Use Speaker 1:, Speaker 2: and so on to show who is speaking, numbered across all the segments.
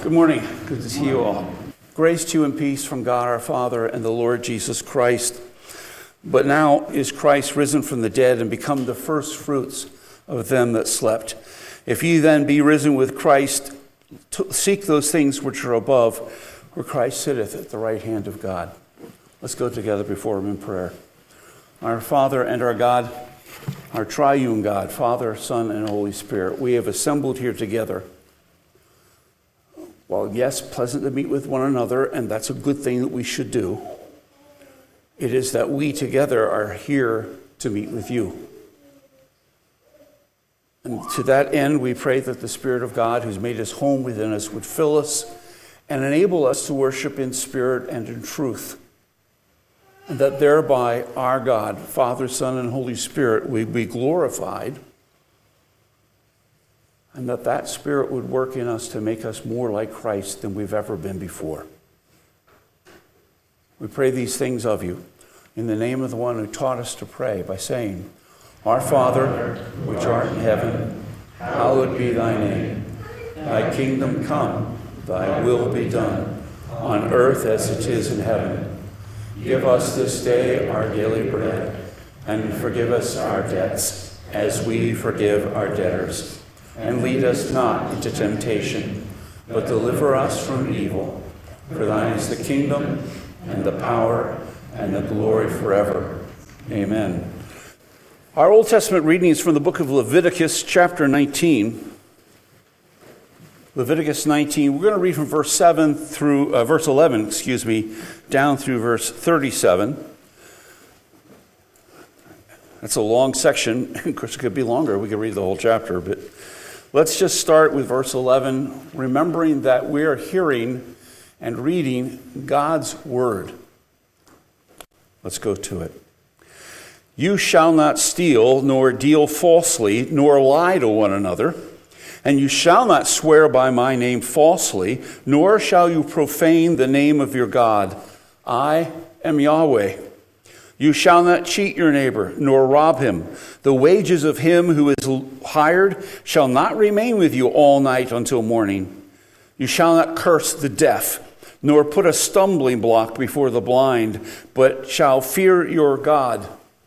Speaker 1: Good morning. Good to see you all. Grace to you and peace from God our Father and the Lord Jesus Christ. But now is Christ risen from the dead and become the first fruits of them that slept. If ye then be risen with Christ, seek those things which are above, where Christ sitteth at the right hand of God. Let's go together before him in prayer. Our Father and our God, our triune God, Father, Son, and Holy Spirit, we have assembled here together. While, yes, pleasant to meet with one another, and that's a good thing that we should do, it is that we together are here to meet with you. And to that end, we pray that the Spirit of God, who's made his home within us, would fill us and enable us to worship in spirit and in truth. And that thereby our God, Father, Son, and Holy Spirit, will be glorified. And that Spirit would work in us to make us more like Christ than we've ever been before. We pray these things of you in the name of the one who taught us to pray by saying, Our Father, which art in heaven, hallowed be thy name. Thy kingdom come, thy will be done, on earth as it is in heaven. Give us this day our daily bread, and forgive us our debts, as we forgive our debtors. And lead us not into temptation, but deliver us from evil. For thine is the kingdom, and the power, and the glory forever. Amen. Our Old Testament reading is from the book of Leviticus, chapter 19. Leviticus 19. We're going to read from verse 11, down through verse 37. That's a long section. Of course, it could be longer. We could read the whole chapter, but let's just start with verse 11, remembering that we are hearing and reading God's word. Let's go to it. You shall not steal, nor deal falsely, nor lie to one another. And you shall not swear by my name falsely, nor shall you profane the name of your God. I am Yahweh. You shall not cheat your neighbor, nor rob him. The wages of him who is hired shall not remain with you all night until morning. You shall not curse the deaf, nor put a stumbling block before the blind, but shall fear your God.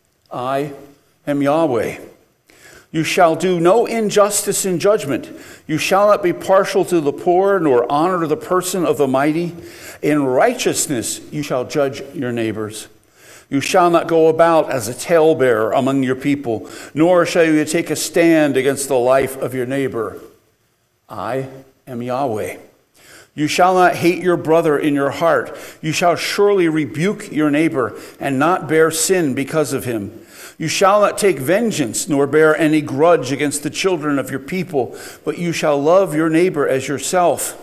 Speaker 1: I am Yahweh. You shall do no injustice in judgment. You shall not be partial to the poor, nor honor the person of the mighty. In righteousness you shall judge your neighbors. You shall not go about as a talebearer among your people, nor shall you take a stand against the life of your neighbor. I am Yahweh. You shall not hate your brother in your heart. You shall surely rebuke your neighbor and not bear sin because of him. You shall not take vengeance, nor bear any grudge against the children of your people, but you shall love your neighbor as yourself.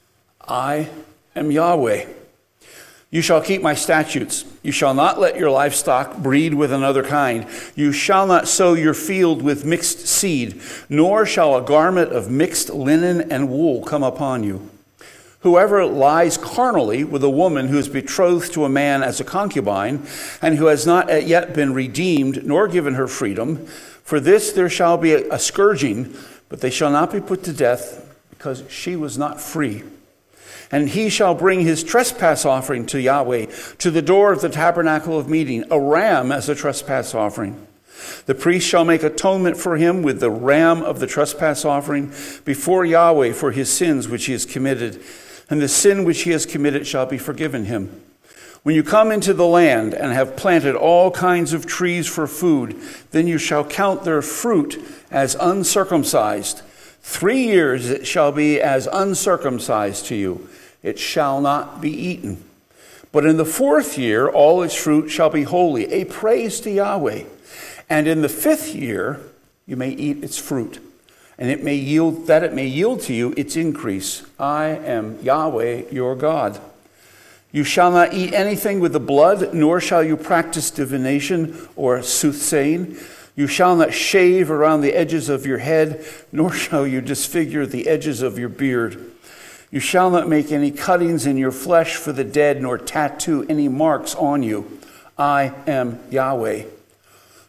Speaker 1: I am Yahweh. You shall keep my statutes. You shall not let your livestock breed with another kind. You shall not sow your field with mixed seed, nor shall a garment of mixed linen and wool come upon you. Whoever lies carnally with a woman who is betrothed to a man as a concubine, and who has not yet been redeemed, nor given her freedom, for this there shall be a scourging, but they shall not be put to death, because she was not free. And he shall bring his trespass offering to Yahweh, to the door of the tabernacle of meeting, a ram as a trespass offering. The priest shall make atonement for him with the ram of the trespass offering before Yahweh for his sins which he has committed, and the sin which he has committed shall be forgiven him. When you come into the land and have planted all kinds of trees for food, then you shall count their fruit as uncircumcised. 3 years it shall be as uncircumcised to you. It shall not be eaten. But in the 4th year all its fruit shall be holy, a praise to Yahweh. And in the 5th year you may eat its fruit, and it may yield to you its increase. I am Yahweh your God. You shall not eat anything with the blood, nor shall you practice divination or soothsaying. You shall not shave around the edges of your head, nor shall you disfigure the edges of your beard. You shall not make any cuttings in your flesh for the dead, nor tattoo any marks on you. I am Yahweh.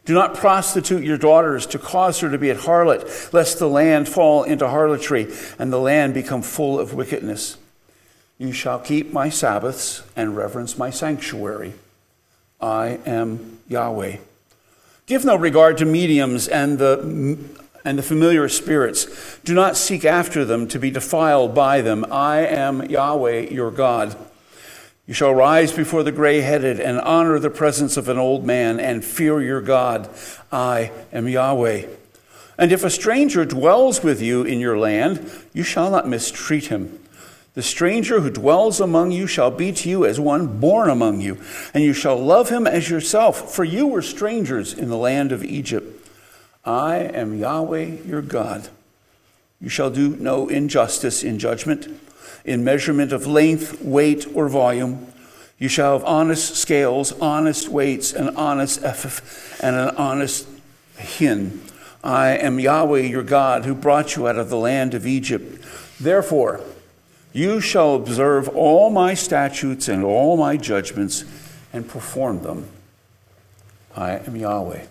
Speaker 1: Do not prostitute your daughters to cause her to be at harlot, lest the land fall into harlotry and the land become full of wickedness. You shall keep my Sabbaths and reverence my sanctuary. I am Yahweh. Give no regard to mediums and the familiar spirits. Do not seek after them to be defiled by them. I am Yahweh your God. You shall rise before the gray-headed and honor the presence of an old man and fear your God. I am Yahweh. And if a stranger dwells with you in your land, you shall not mistreat him. The stranger who dwells among you shall be to you as one born among you, and you shall love him as yourself, for you were strangers in the land of Egypt. I am Yahweh your God. You shall do no injustice in judgment, in measurement of length, weight, or volume. You shall have honest scales, honest weights, an honest ephah, and an honest hin. I am Yahweh your God, who brought you out of the land of Egypt. Therefore, you shall observe all my statutes and all my judgments and perform them. I am Yahweh.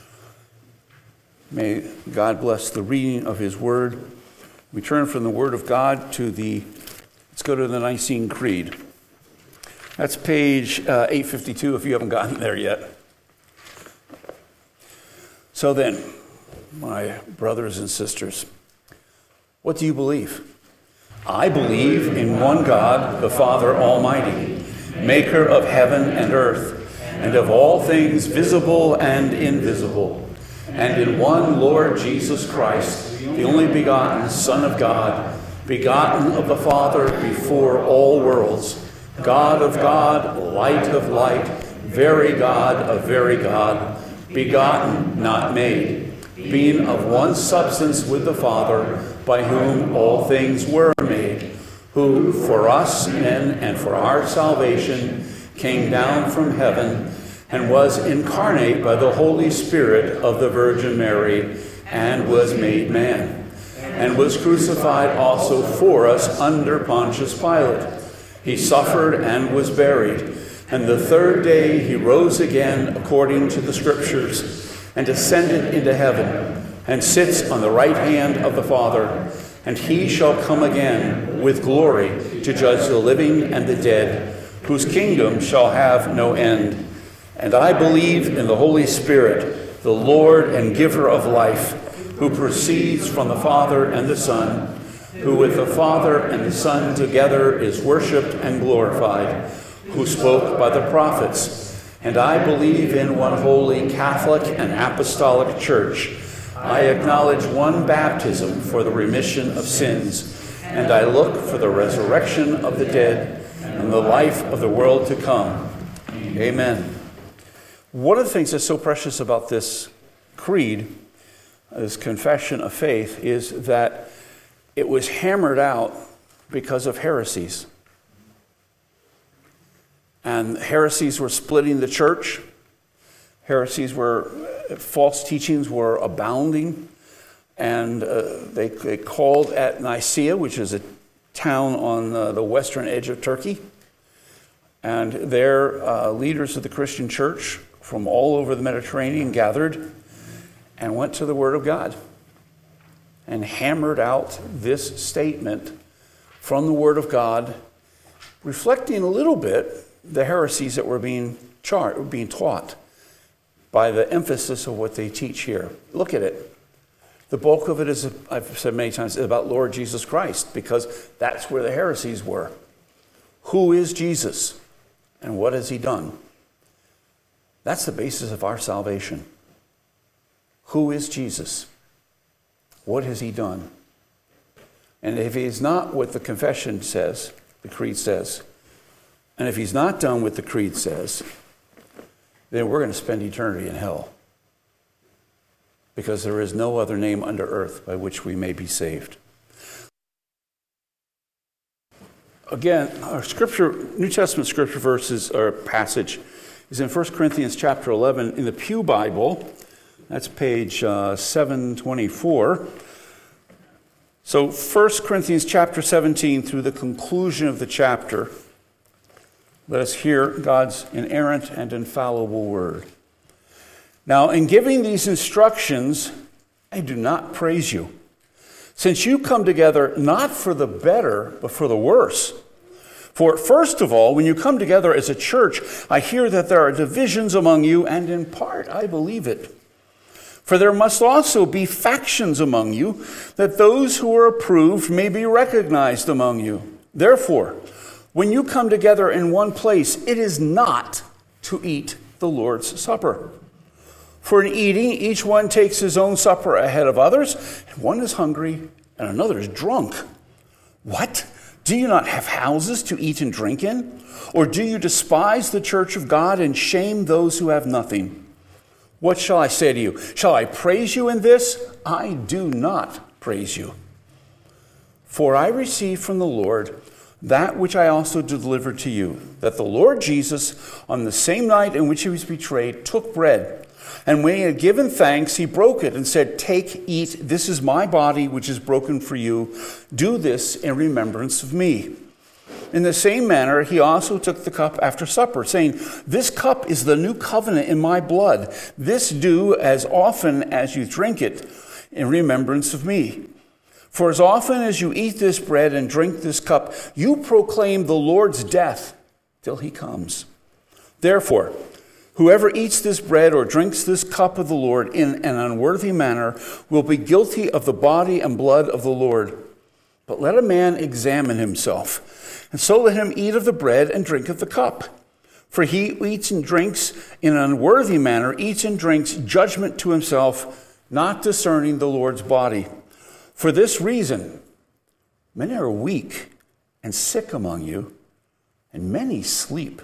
Speaker 1: May God bless the reading of his word. We turn from the word of God let's go to the Nicene Creed. That's page 852 if you haven't gotten there yet. So then, my brothers and sisters, what do you believe? I believe in one God, the Father Almighty, maker of heaven and earth, and of all things visible and invisible, and in one Lord Jesus Christ, the only begotten Son of God, begotten of the Father before all worlds, God of God, light of light, very God of very God, begotten, not made, being of one substance with the Father, by whom all things were made, who for us men and for our salvation came down from heaven and was incarnate by the Holy Spirit of the Virgin Mary and was made man, and was crucified also for us under Pontius Pilate. He suffered and was buried, and the third day he rose again according to the Scriptures, and ascended into heaven, and sits on the right hand of the Father, and he shall come again with glory to judge the living and the dead, whose kingdom shall have no end. And I believe in the Holy Spirit, the Lord and giver of life, who proceeds from the Father and the Son, who with the Father and the Son together is worshipped and glorified, who spoke by the prophets. And I believe in one holy Catholic and Apostolic Church. I acknowledge one baptism for the remission of sins, and I look for the resurrection of the dead and the life of the world to come. Amen. One of the things that's so precious about this creed, this confession of faith, is that it was hammered out because of heresies. And heresies were splitting the church. False teachings were abounding. And they called at Nicaea, which is a town on the western edge of Turkey. And there, leaders of the Christian church from all over the Mediterranean gathered and went to the Word of God and hammered out this statement from the Word of God, reflecting a little bit the heresies that were being taught by the emphasis of what they teach here. Look at it. The bulk of it is, I've said many times, is about Lord Jesus Christ, because that's where the heresies were. Who is Jesus? And what has he done? That's the basis of our salvation. Who is Jesus? What has he done? And if he is not what the confession says, the creed says, and if he's not done what the creed says, then we're going to spend eternity in hell. Because there is no other name under earth by which we may be saved. Again, our New Testament scripture verses or passage is in 1 Corinthians chapter 11 in the Pew Bible. That's page 724. So 1 Corinthians chapter 17 through the conclusion of the chapter. Let us hear God's inerrant and infallible word. Now, in giving these instructions, I do not praise you, since you come together not for the better, but for the worse. For first of all, when you come together as a church, I hear that there are divisions among you, and in part I believe it. For there must also be factions among you, that those who are approved may be recognized among you. Therefore, when you come together in one place, it is not to eat the Lord's Supper. For in eating, each one takes his own supper ahead of others, and one is hungry and another is drunk. What? Do you not have houses to eat and drink in? Or do you despise the church of God and shame those who have nothing? What shall I say to you? Shall I praise you in this? I do not praise you. For I received from the Lord that which I also delivered to you, that the Lord Jesus, on the same night in which he was betrayed, took bread. And when he had given thanks, he broke it and said, "Take, eat, this is my body, which is broken for you. Do this in remembrance of me." In the same manner, he also took the cup after supper, saying, "This cup is the new covenant in my blood. This do as often as you drink it in remembrance of me. For as often as you eat this bread and drink this cup, you proclaim the Lord's death till he comes. Therefore, whoever eats this bread or drinks this cup of the Lord in an unworthy manner will be guilty of the body and blood of the Lord. But let a man examine himself, and so let him eat of the bread and drink of the cup. For he who eats and drinks in an unworthy manner eats and drinks judgment to himself, not discerning the Lord's body. For this reason, many are weak and sick among you, and many sleep.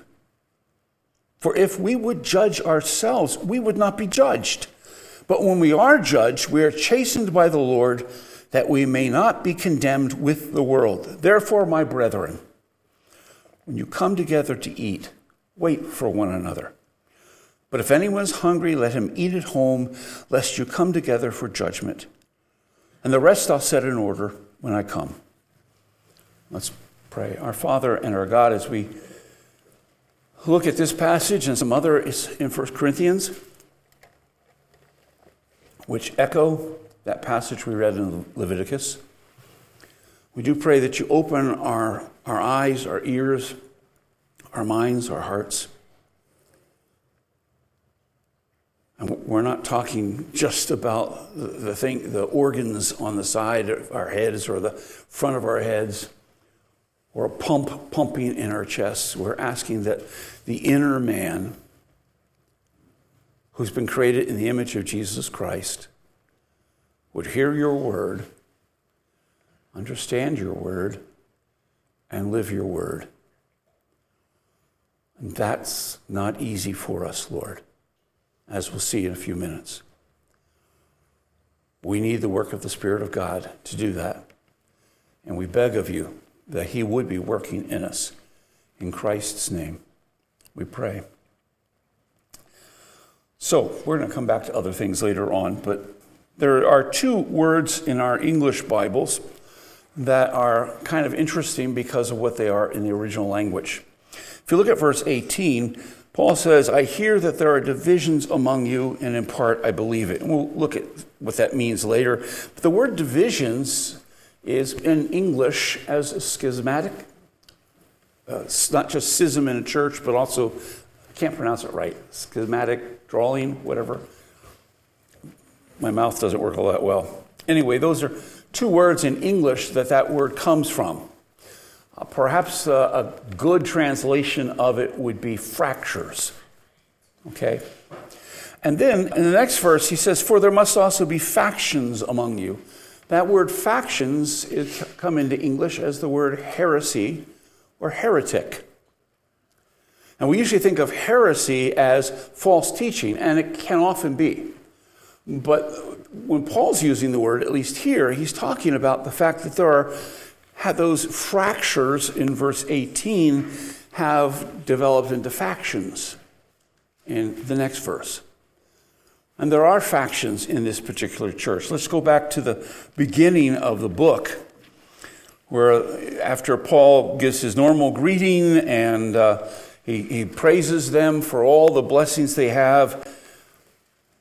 Speaker 1: For if we would judge ourselves, we would not be judged. But when we are judged, we are chastened by the Lord, that we may not be condemned with the world. Therefore, my brethren, when you come together to eat, wait for one another. But if anyone is hungry, let him eat at home, lest you come together for judgment. And the rest I'll set in order when I come." Let's pray. Our Father and our God, as we look at this passage and some other in 1 Corinthians, which echo that passage we read in Leviticus, we do pray that you open our eyes, our ears, our minds, our hearts. And we're not talking just about the organs on the side of our heads or the front of our heads or a pump pumping in our chests. We're asking that the inner man, who's been created in the image of Jesus Christ, would hear your word, understand your word, and live your word. And that's not easy for us, Lord, as we'll see in a few minutes. We need the work of the Spirit of God to do that. And we beg of you that he would be working in us. In Christ's name, we pray. So, we're going to come back to other things later on, but there are two words in our English Bibles that are kind of interesting because of what they are in the original language. If you look at verse 18, Paul says, "I hear that there are divisions among you, and in part I believe it." And we'll look at what that means later. But the word divisions is in English as schismatic. It's not just schism in a church, but also, I can't pronounce it right, schismatic, drawing, whatever. My mouth doesn't work all that well. Anyway, those are two words in English that word comes from. Perhaps a good translation of it would be fractures. Okay? And then in the next verse, he says, "For there must also be factions among you." That word factions is come into English as the word heresy or heretic. And we usually think of heresy as false teaching, and it can often be. But when Paul's using the word, at least here, he's talking about the fact that those fractures in verse 18 have developed into factions in the next verse. And there are factions in this particular church. Let's go back to the beginning of the book, where after Paul gives his normal greeting and he praises them for all the blessings they have,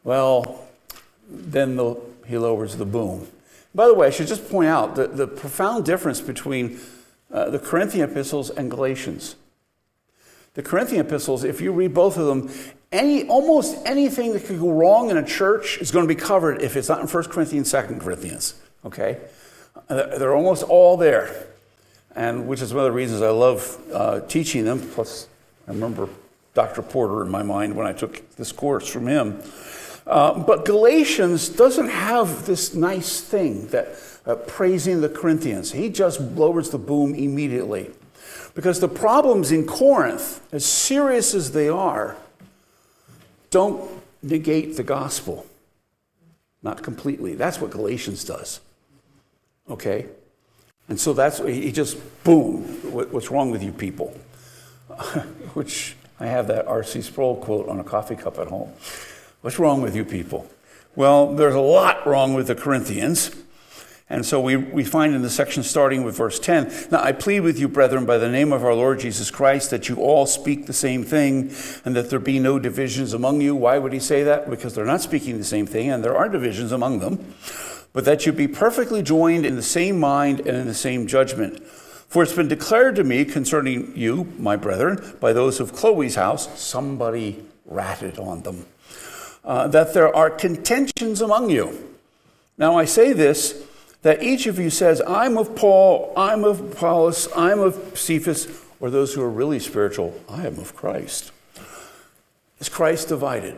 Speaker 1: well, then he lowers the boom. By the way, I should just point out the profound difference between the Corinthian epistles and Galatians. The Corinthian epistles, if you read both of them, almost anything that could go wrong in a church is going to be covered if it's not in 1 Corinthians, 2 Corinthians. Okay? They're almost all there. And which is one of the reasons I love teaching them. Plus, I remember Dr. Porter in my mind when I took this course from him. But Galatians doesn't have this nice thing that praising the Corinthians. He just lowers the boom immediately. Because the problems in Corinth, as serious as they are, don't negate the gospel. Not completely. That's what Galatians does. Okay? And so he just, boom, what's wrong with you people? Which, I have that R.C. Sproul quote on a coffee cup at home. What's wrong with you people? Well, there's a lot wrong with the Corinthians. And so we find in the section starting with verse 10, now I plead with you, brethren, by the name of our Lord Jesus Christ, that you all speak the same thing, and that there be no divisions among you. Why would he say that? Because they're not speaking the same thing, and there are divisions among them. But that you be perfectly joined in the same mind and in the same judgment. For it's been declared to me concerning you, my brethren, by those of Chloe's house, somebody ratted on them, that there are contentions among you. Now I say this, that each of you says, I'm of Paul, I'm of Apollos, I'm of Cephas, or those who are really spiritual, I am of Christ. Is Christ divided?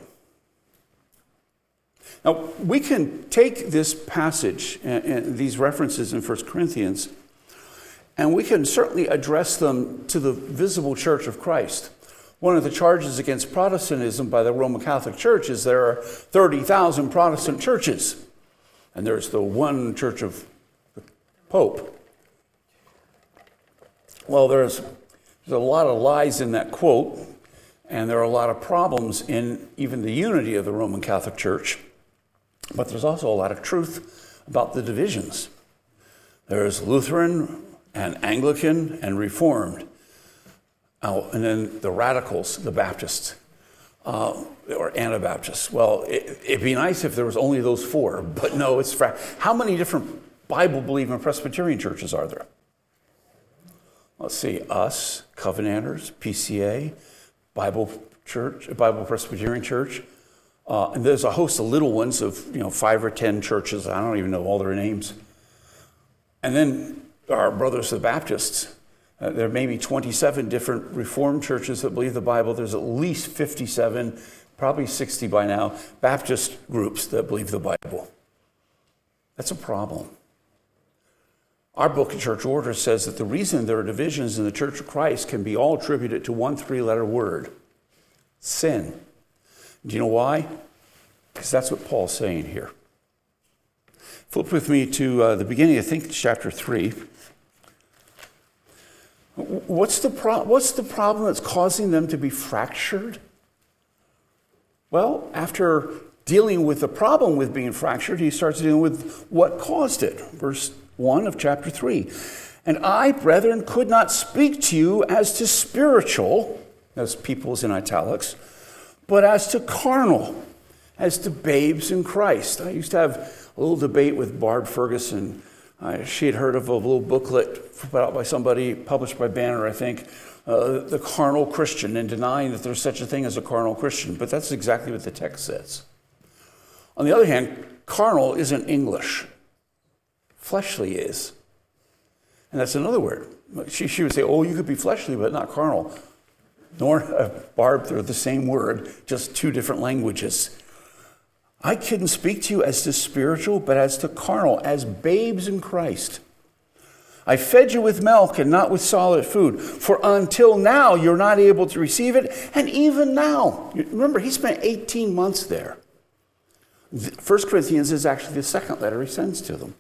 Speaker 1: Now, we can take this passage and these references in 1 Corinthians, and we can certainly address them to the visible church of Christ. One of the charges against Protestantism by the Roman Catholic Church is there are 30,000 Protestant churches, and there's the one church of the Pope. Well, there's a lot of lies in that quote, and there are a lot of problems in even the unity of the Roman Catholic Church. But there's also a lot of truth about the divisions. There's Lutheran and Anglican and Reformed. And then the radicals, the Baptists, or Anabaptists. Well, it'd be nice if there was only those four, but no, it's how many different Bible-believing Presbyterian churches are there? Let's see, us, Covenanters, PCA, Bible Presbyterian Church. And there's a host of little ones of 5 or 10 churches. I don't even know all their names. And then our brothers the Baptists. There may be 27 different Reformed churches that believe the Bible. There's at least 57, probably 60 by now, Baptist groups that believe the Bible. That's a problem. Our book of church order says that the reason there are divisions in the Church of Christ can be all attributed to one 3-letter word: sin. Do you know why? Because that's what Paul's saying here. Flip with me to the beginning, I think, chapter 3. What's the problem that's causing them to be fractured? Well, after dealing with the problem with being fractured, he starts dealing with what caused it. Verse 1 of chapter 3. And I, brethren, could not speak to you as to spiritual, as people's in italics, but as to carnal, as to babes in Christ. I used to have a little debate with Barb Ferguson. She had heard of a little booklet put out by somebody, published by Banner, I think, The Carnal Christian, and denying that there's such a thing as a carnal Christian. But that's exactly what the text says. On the other hand, carnal isn't English. Fleshly is. And that's another word. She would say, oh, you could be fleshly, but not carnal. Nor, Barb, they're the same word, just 2 different languages. I couldn't speak to you as to spiritual, but as to carnal, as babes in Christ. I fed you with milk and not with solid food, for until now you're not able to receive it, and even now. Remember, he spent 18 months there. 1 Corinthians is actually the 2nd letter he sends to them.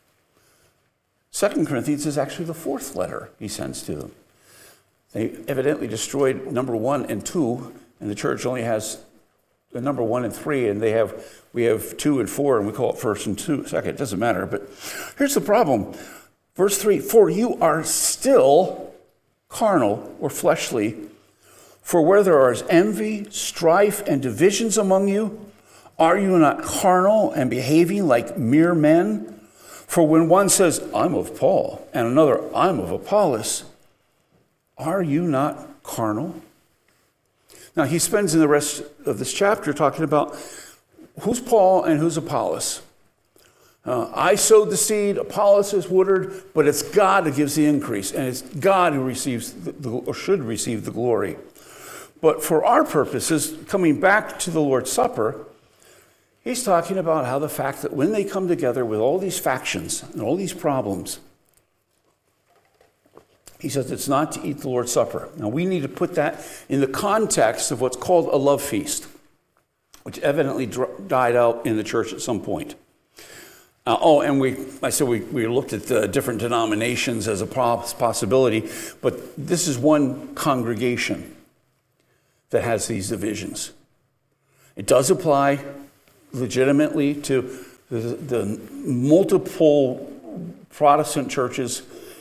Speaker 1: 2 Corinthians is actually the 4th letter he sends to them. They evidently destroyed number 1 and 2, and the church only has the number 1 and 3, and we have 2 and 4, and we call it 1st and 2nd. It doesn't matter, but here's the problem. Verse 3, for you are still carnal or fleshly, for where there is envy, strife, and divisions among you, Are you not carnal and behaving like mere men? For when one says, I'm of Paul, and another, I'm of Apollos, are you not carnal? Now, he spends in the rest of this chapter talking about who's Paul and who's Apollos. I sowed the seed, Apollos has watered, but it's God who gives the increase, and it's God who receives or should receive the glory. But for our purposes, coming back to the Lord's Supper, he's talking about how the fact that when they come together with all these factions and all these problems, he says it's not to eat the Lord's Supper. Now, we need to put that in the context of what's called a love feast, which evidently died out in the church at some point. And we looked at the different denominations as a possibility, but this is one congregation that has these divisions. It does apply legitimately to the multiple Protestant churches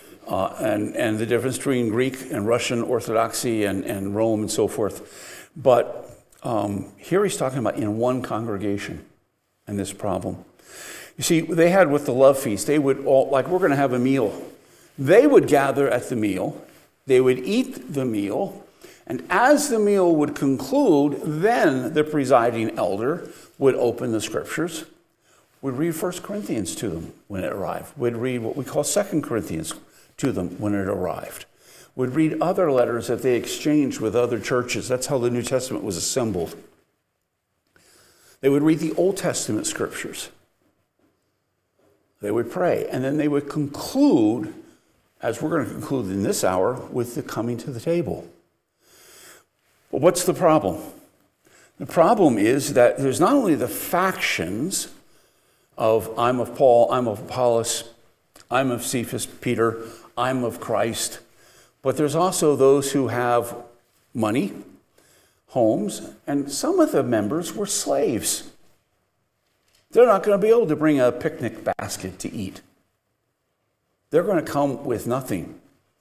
Speaker 1: and the difference between Greek and Russian Orthodoxy and Rome and so forth. But here he's talking about in one congregation and this problem. You see, they had with the love feast, they would all, like we're going to have a meal. They would gather at the meal, they would eat the meal, and as the meal would conclude, then the presiding elder would open the scriptures, would read 1 Corinthians to them when it arrived, would read what we call 2 Corinthians to them when it arrived, would read other letters that they exchanged with other churches. That's how the New Testament was assembled. They would read the Old Testament scriptures. They would pray, and then they would conclude, as we're going to conclude in this hour, with the coming to the table. But what's the problem? The problem is that there's not only the factions of I'm of Paul, I'm of Apollos, I'm of Cephas, Peter, I'm of Christ, but there's also those who have money, homes, and some of the members were slaves. They're not going to be able to bring a picnic basket to eat. They're going to come with nothing.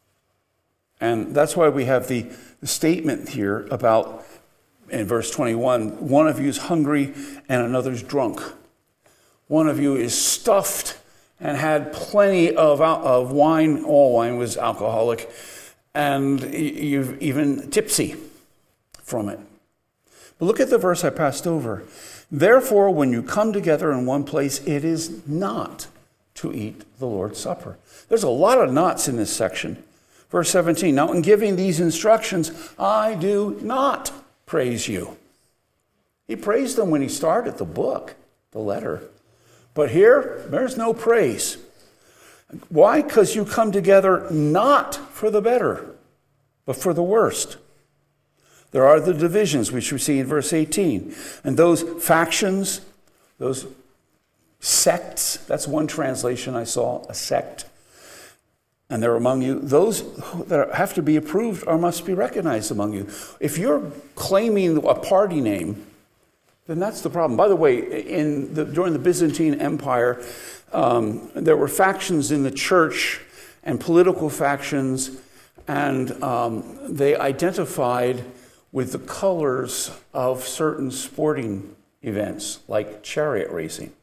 Speaker 1: And that's why we have the statement here about, in verse 21, one of you is hungry and another's drunk. One of you is stuffed and had plenty of wine. All wine was alcoholic. And you're even tipsy from it. But look at the verse I passed over. Therefore, when you come together in one place, it is not to eat the Lord's Supper. There's a lot of nots in this section. Verse 17, now in giving these instructions, I do not praise you. He praised them when he started the book, the letter. But here, there's no praise. Why? Because you come together not for the better, but for the worst. There are the divisions, which we see in verse 18. And those factions, those sects, that's one translation I saw, a sect. And they're among you. Those that have to be approved or must be recognized among you. If you're claiming a party name, then that's the problem. By the way, during the Byzantine Empire, there were factions in the church and political factions, and they identified with the colors of certain sporting events, like chariot racing.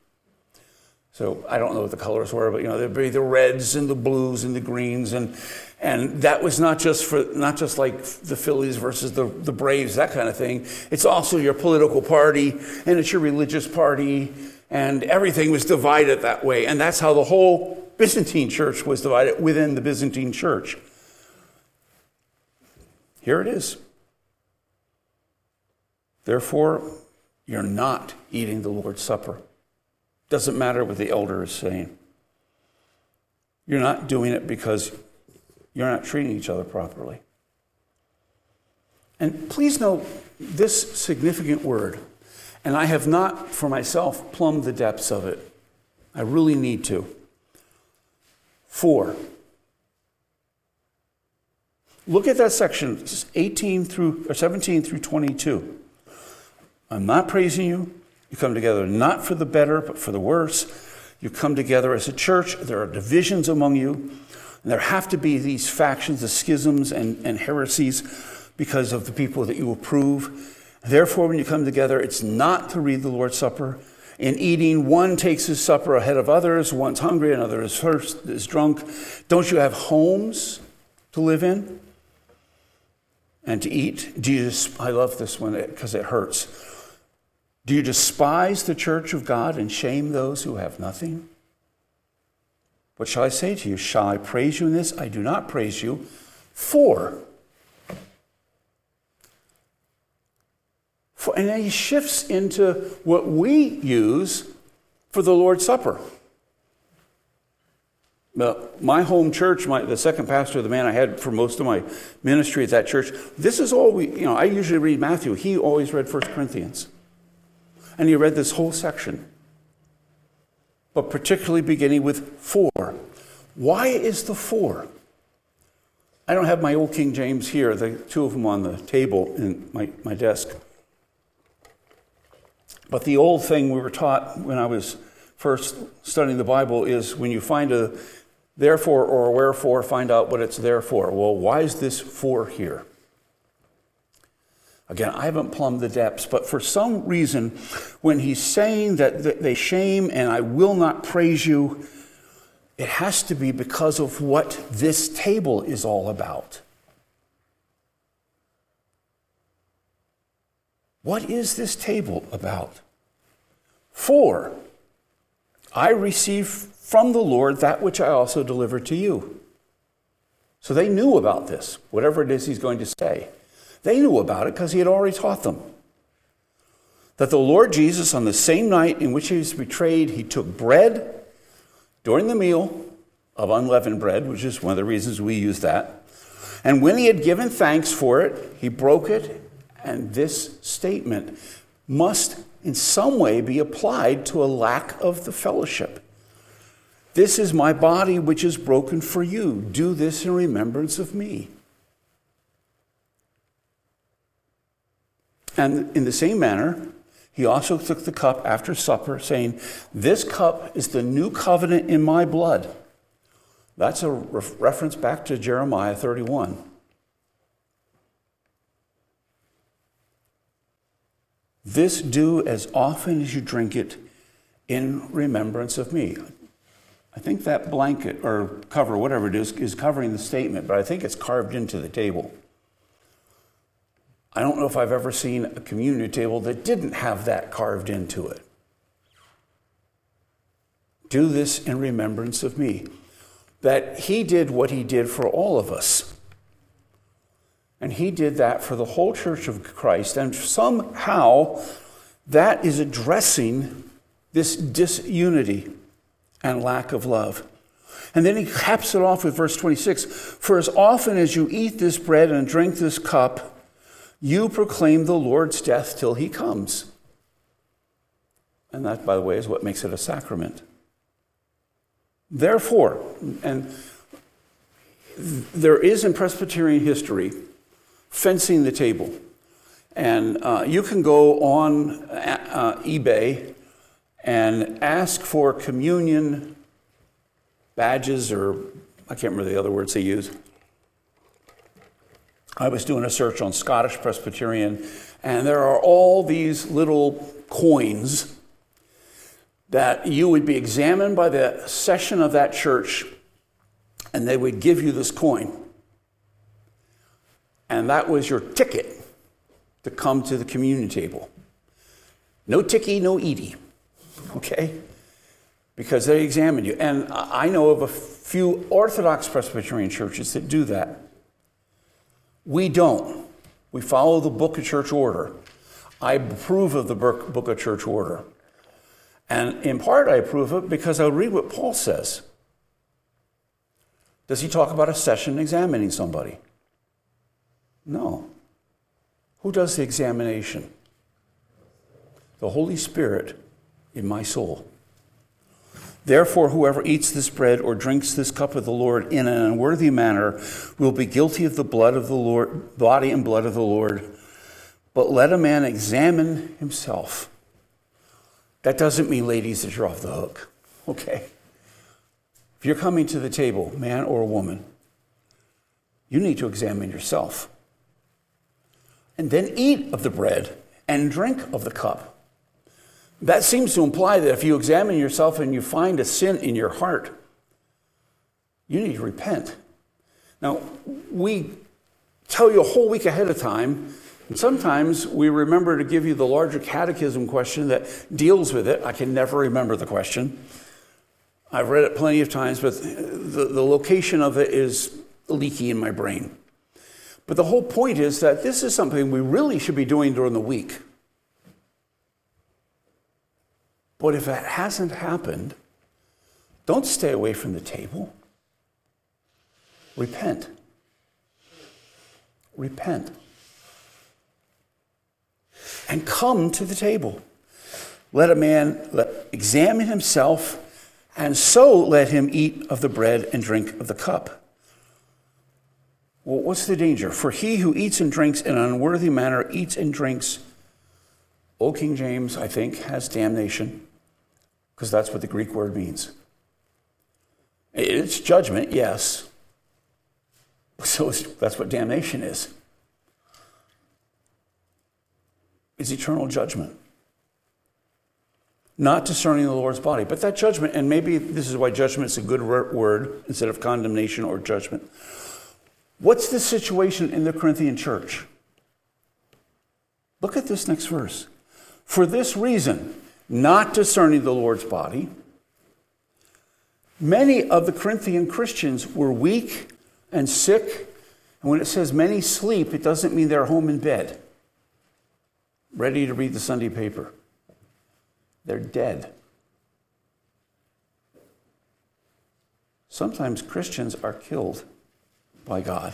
Speaker 1: So I don't know what the colors were, but there'd be the reds and the blues and the greens, and that was not just like the Phillies versus the Braves, that kind of thing. It's also your political party, and it's your religious party, and everything was divided that way. And that's how the whole Byzantine church was divided within the Byzantine church. Here it is. Therefore, you're not eating the Lord's Supper. Doesn't matter what the elder is saying. You're not doing it because you're not treating each other properly. And please note this significant word. And I have not, for myself, plumbed the depths of it. I really need to. 4. Look at that section, 17 through 22. I'm not praising you. You come together not for the better, but for the worse. You come together as a church. There are divisions among you. And there have to be these factions, the schisms and heresies because of the people that you approve. Therefore, when you come together, it's not to read the Lord's Supper. In eating, one takes his supper ahead of others. One's hungry, another is drunk. Don't you have homes to live in and to eat? I love this one because it hurts. Do you despise the church of God and shame those who have nothing? What shall I say to you? Shall I praise you in this? I do not praise you. And then he shifts into what we use for the Lord's Supper. My home church, the second pastor, the man I had for most of my ministry at that church, this is all I usually read Matthew. He always read 1 Corinthians. And he read this whole section. But particularly beginning with 4. Why is the 4? I don't have my old King James here, the two of them on the table in my desk. But the old thing we were taught when I was first studying the Bible is when you find a therefore or a wherefore, find out what it's there for. Well, why is this for here? Again, I haven't plumbed the depths, but for some reason, when he's saying that they shame and I will not praise you, it has to be because of what this table is all about. What is this table about? For I received from the Lord that which I also delivered to you. So they knew about this, whatever it is he's going to say. They knew about it because he had already taught them. That the Lord Jesus, on the same night in which he was betrayed, he took bread during the meal of unleavened bread, which is one of the reasons we use that. And when he had given thanks for it, he broke it. And this statement must in some way be applied to a lack of the fellowship. This is my body which is broken for you. Do this in remembrance of me. And in the same manner, he also took the cup after supper, saying, this cup is the new covenant in my blood. That's a reference back to Jeremiah 31. This do as often as you drink it in remembrance of me. I think that blanket or cover, whatever it is covering the statement, but I think it's carved into the table. I don't know if I've ever seen a communion table that didn't have that carved into it. Do this in remembrance of me. That he did what he did for all of us. And he did that for the whole church of Christ. And somehow that is addressing this disunity and lack of love. And then he caps it off with verse 26. For as often as you eat this bread and drink this cup, you proclaim the Lord's death till he comes. And that, by the way, is what makes it a sacrament. Therefore, and there is in Presbyterian history fencing the table. And you can go on eBay and ask for communion badges, or I can't remember the other words they use. I was doing a search on Scottish Presbyterian, and there are all these little coins that you would be examined by the session of that church, and they would give you this coin. And that was your ticket to come to the communion table. No ticky, no eaty, okay? Because they examined you. And I know of a few Orthodox Presbyterian churches that do that. We don't. We follow the Book of Church Order. I approve of the Book of Church Order. And in part I approve of it because I'll read what Paul says. Does he talk about a session examining somebody? No. Who does the examination? The Holy Spirit in my soul. Therefore, whoever eats this bread or drinks this cup of the Lord in an unworthy manner will be guilty of the blood of the Lord, body and blood of the Lord. But let a man examine himself. That doesn't mean, ladies, that you're off the hook. Okay? If you're coming to the table, man or woman, you need to examine yourself. And then eat of the bread and drink of the cup. That seems to imply that if you examine yourself and you find a sin in your heart, you need to repent. Now, we tell you a whole week ahead of time, and sometimes we remember to give you the larger catechism question that deals with it. I can never remember the question. I've read it plenty of times, but the location of it is leaky in my brain. But the whole point is that this is something we really should be doing during the week. But if that hasn't happened, don't stay away from the table. Repent. Repent. And come to the table. Let a man examine himself, and so let him eat of the bread and drink of the cup. Well, what's the danger? For he who eats and drinks in an unworthy manner eats and drinks, Old King James, I think, has damnation, because that's what the Greek word means. It's judgment, yes. So that's what damnation is. It's eternal judgment. Not discerning the Lord's body. But that judgment, and maybe this is why judgment is a good word instead of condemnation or judgment. What's the situation in the Corinthian church? Look at this next verse. For this reason, not discerning the Lord's body, many of the Corinthian Christians were weak and sick. And when it says many sleep, it doesn't mean they're home in bed, ready to read the Sunday paper. They're dead. Sometimes Christians are killed by God.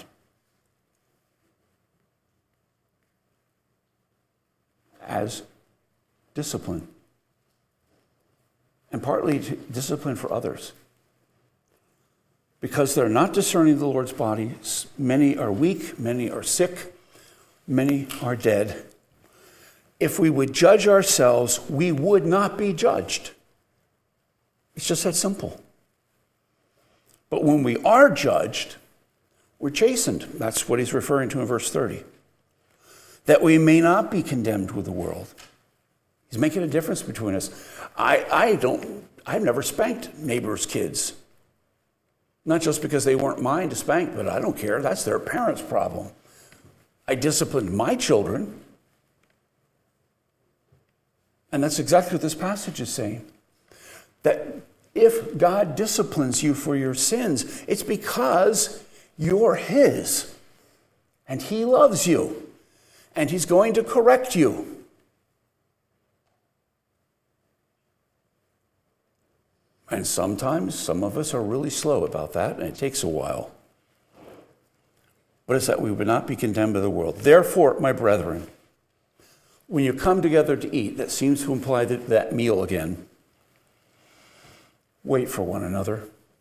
Speaker 1: As discipline. And partly discipline for others. Because they're not discerning the Lord's body. Many are weak, many are sick, many are dead. If we would judge ourselves, we would not be judged. It's just that simple. But when we are judged, we're chastened. That's what he's referring to in verse 30. That we may not be condemned with the world. He's making a difference between us. I've never spanked neighbors' kids. Not just because they weren't mine to spank, but I don't care. That's their parents' problem. I disciplined my children. And that's exactly what this passage is saying. That if God disciplines you for your sins, it's because you're his. And he loves you. And he's going to correct you. And sometimes some of us are really slow about that, and it takes a while. But it's that we would not be condemned by the world. Therefore, my brethren, when you come together to eat, that seems to imply that meal again. Wait for one another.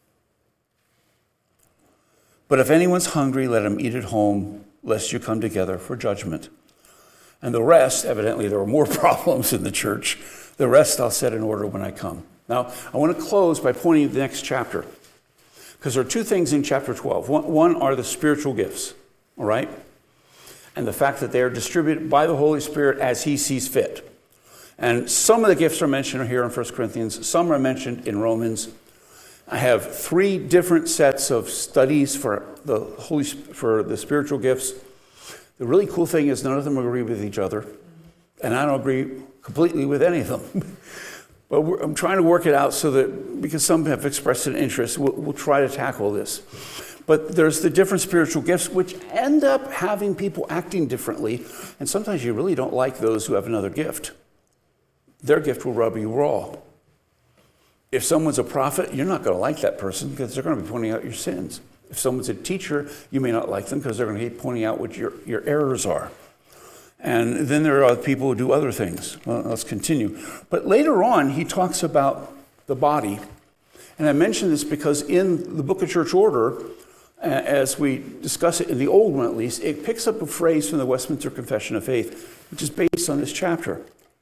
Speaker 1: But if anyone's hungry, let him eat at home, lest you come together for judgment. And the rest, evidently there are more problems in the church. The rest I'll set in order when I come. Now, I want to close by pointing to the next chapter. Because there are two things in chapter 12. One are the spiritual gifts, all right? And the fact that they are distributed by the Holy Spirit as he sees fit. And some of the gifts are mentioned here in 1 Corinthians. Some are mentioned in Romans. I have 3 different sets of studies for the spiritual gifts. The really cool thing is none of them agree with each other. And I don't agree completely with any of them. But I'm trying to work it out so that, because some have expressed an interest, we'll try to tackle this. But there's the different spiritual gifts which end up having people acting differently. And sometimes you really don't like those who have another gift. Their gift will rub you raw. If someone's a prophet, you're not going to like that person because they're going to be pointing out your sins. If someone's a teacher, you may not like them because they're going to be pointing out what your errors are. And then there are people who do other things. Well, let's continue. But later on, he talks about the body. And I mention this because in the Book of Church Order, as we discuss it in the old one at least, it picks up a phrase from the Westminster Confession of Faith, which is based on this chapter.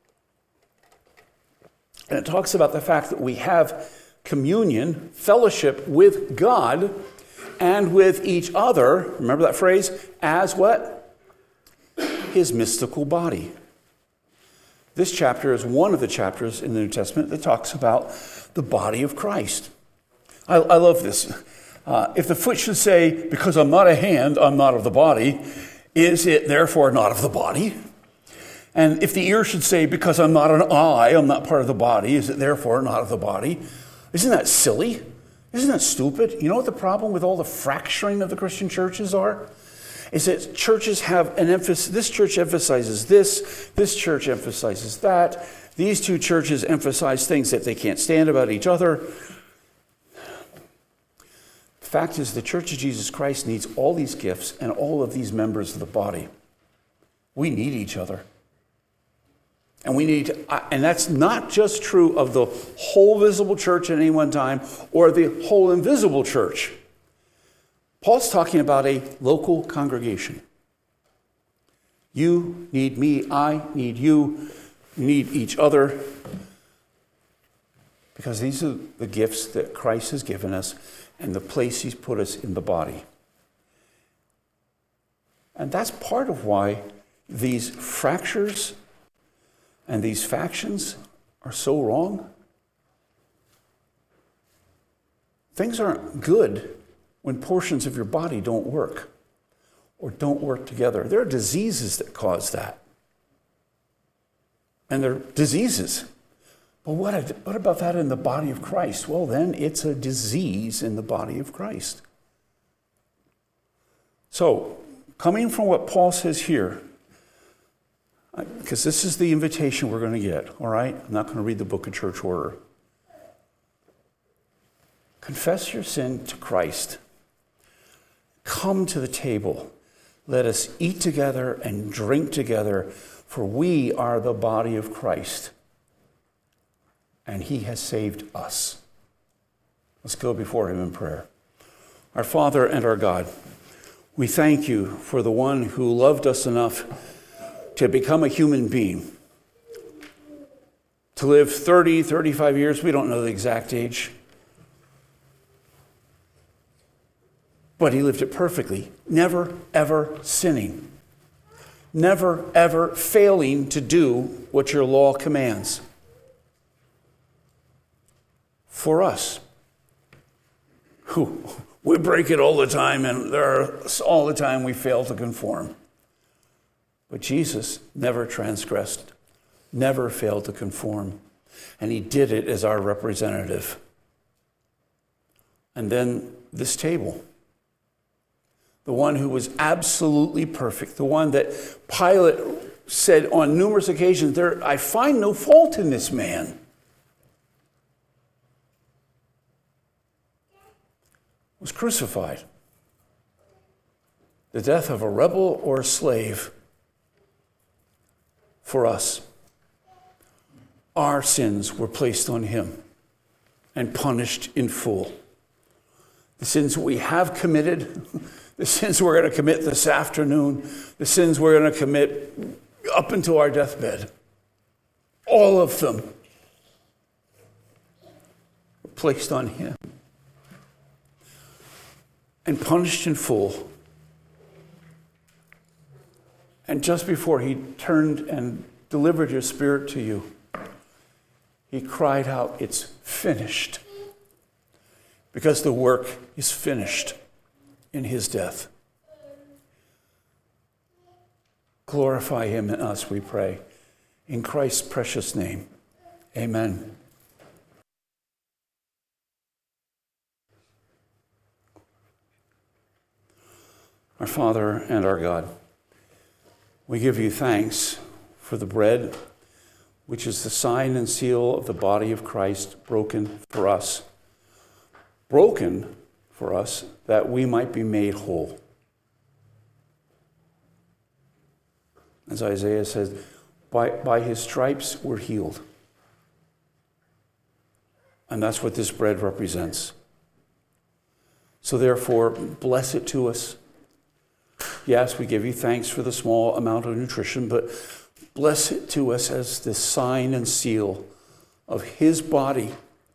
Speaker 1: And it talks about the fact that we have communion, fellowship with God and with each other. Remember that phrase? As what? His mystical body. This chapter is one of the chapters in the New Testament that talks about the body of Christ. I love this. If the foot should say, because I'm not a hand, I'm not of the body, is it therefore not of the body? And if the ear should say, because I'm not an eye, I'm not part of the body, is it therefore not of the body? Isn't that silly? Isn't that stupid? You know what the problem with all the fracturing of the Christian churches are? Is that churches have an emphasis. This church emphasizes this church emphasizes that. These two churches emphasize things that they can't stand about each other. The fact is, the Church of Jesus Christ needs all these gifts and all of these members of the body. We need each other. And we need to, and that's not just true of the whole visible church at any one time or the whole invisible church. Paul's talking about a local congregation. You need me, I need you, we need each other. Because these are the gifts that Christ has given us and the place he's put us in the body. And that's part of why these fractures and these factions are so wrong. Things aren't good when portions of your body don't work or don't work together. There are diseases that cause that. And they're diseases. But what about that in the body of Christ? Well, then it's a disease in the body of Christ. So, coming from what Paul says here, because this is the invitation we're going to get, all right? I'm not going to read the book of church order. Confess your sin to Christ. Come to the table. Let us eat together and drink together, for we are the body of Christ, and he has saved us. Let's go before him in prayer. Our Father and our God, we thank you for the one who loved us enough to become a human being, to live 30, 35 years, we don't know the exact age, but he lived it perfectly, never, ever sinning, never, ever failing to do what your law commands. For us, who we break it all the time, and all the time we fail to conform. But Jesus never transgressed, never failed to conform, and he did it as our representative. And then this table, the one who was absolutely perfect, the one that Pilate said on numerous occasions, I find no fault in this man. Was crucified. The death of a rebel or a slave for us. Our sins were placed on him and punished in full. The sins we have committed, the sins we're going to commit this afternoon, the sins we're going to commit up until our deathbed, all of them were placed on him and punished in full. And just before he turned and delivered his spirit to you, he cried out, "It's finished," because the work is finished in his death. Glorify him in us, we pray. In Christ's precious name, amen. Our Father and our God, we give you thanks for the bread, which is the sign and seal of the body of Christ, broken for us. Broken for us that we might be made whole. As Isaiah says, by his stripes we're healed. And that's what this bread represents. So therefore, bless it to us. Yes, we give you thanks for the small amount of nutrition, but bless it to us as the sign and seal of his body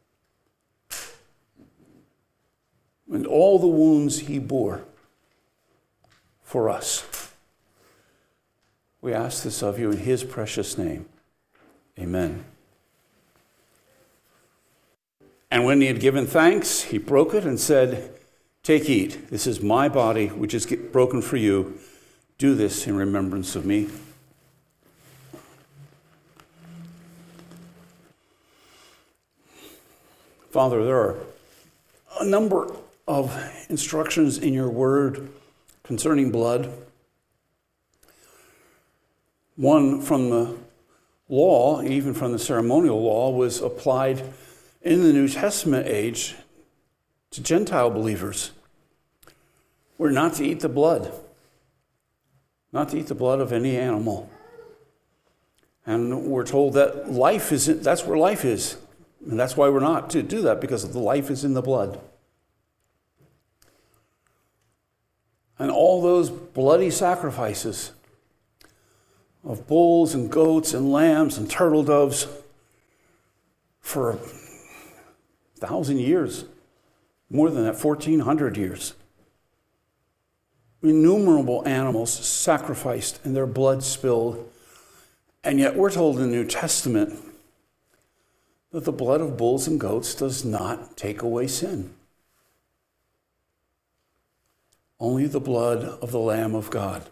Speaker 1: and all the wounds he bore for us. We ask this of you in his precious name. Amen. And when he had given thanks, he broke it and said, "Take, eat. This is my body, which is broken for you. Do this in remembrance of me." Father, there are a number of instructions in your word concerning blood. One from the law, even from the ceremonial law, was applied in the New Testament age to Gentile believers. We're not to eat the blood. Not to eat the blood of any animal. And we're told that that's where life is. And that's why we're not to do that, because the life is in the blood. And all those bloody sacrifices of bulls and goats and lambs and turtle doves for 1,000 years, more than that, 1,400 years. Innumerable animals sacrificed and their blood spilled. And yet we're told in the New Testament that the blood of bulls and goats does not take away sin. Only the blood of the Lamb of God.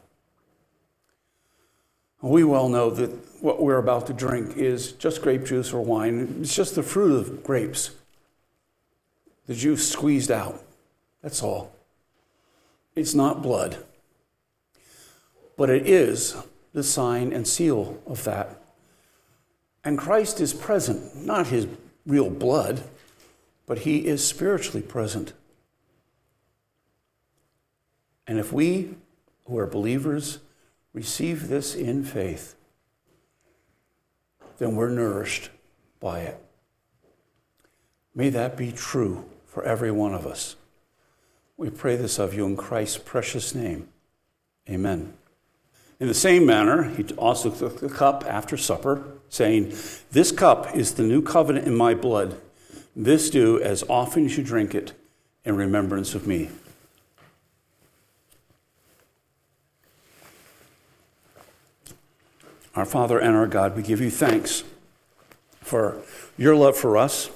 Speaker 1: We well know that what we're about to drink is just grape juice or wine. It's just the fruit of grapes. The juice squeezed out. That's all. It's not blood. But it is the sign and seal of that. And Christ is present, not his real blood, but he is spiritually present. And if we who are believers receive this in faith, then we're nourished by it. May that be true for every one of us. We pray this of you in Christ's precious name. Amen. In the same manner, he also took the cup after supper, saying, "This cup is the new covenant in my blood. This do as often as you drink it in remembrance of me." Our Father and our God, we give you thanks for your love for us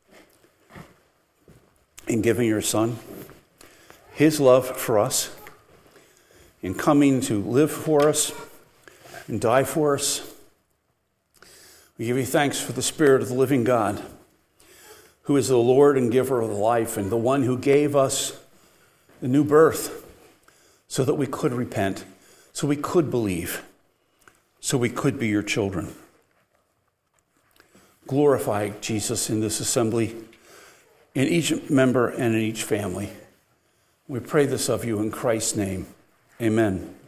Speaker 1: in giving your Son, his love for us in coming to live for us and die for us. We give you thanks for the Spirit of the living God, who is the Lord and giver of life, and the one who gave us the new birth so that we could repent, so we could believe, so we could be your children. Glorify Jesus in this assembly, in each member and in each family. We pray this of you in Christ's name. Amen.